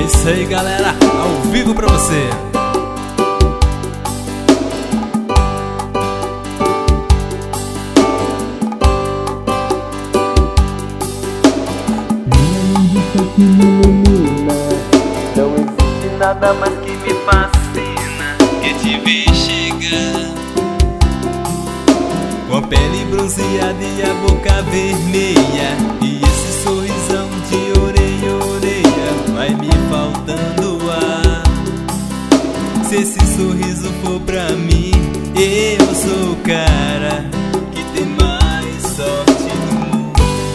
isso aí, galera, ao vivo pra você. Que me ilumina, não existe nada mais que me fascina que te ver chegar, com a pele bronzeada e a boca vermelha, e esse sorrisão de orelha a orelha vai me faltando ar. Se esse sorriso for pra mim, eu sou o cara que tem mais sorte no mundo.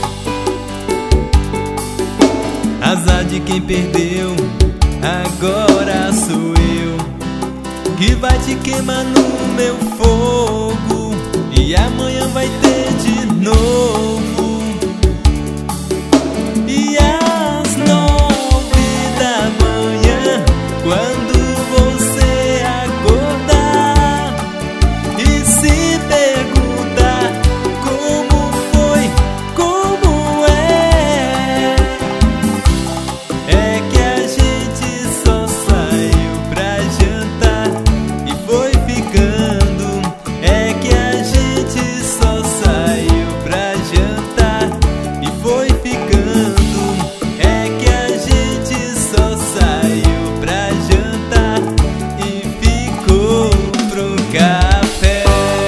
Azar de quem perdeu, agora sou eu que vai te queimar no meu fogo, e amanhã vai ter de novo. E às 9 da manhã, quando você acordar e se perguntar como foi, como é que a gente só saiu pra jantar e foi ficando. É que a gente só saiu pra jantar e foi ficando. É que a gente só saiu pra jantar e ficou pro café.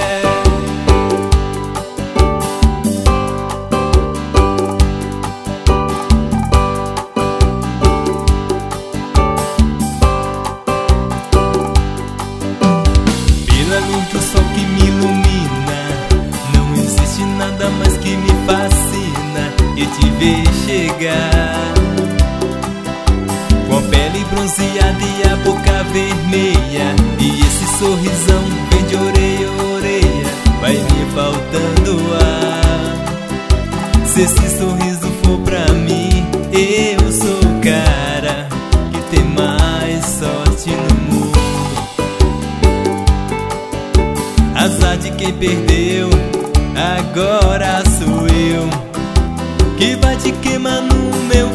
Pela luz do sol que me ilumina, não existe nada mais que me fascina e te ver chegar, com a pele bronzeada e a boca vermelha, e esse sorrisão vem de orelha a orelha, vai me faltando ar. Se esse sorriso for pra mim, eu sou o cara que tem mais sorte no mundo. Azar de quem perdeu, agora sou eu que vai te queimar no meu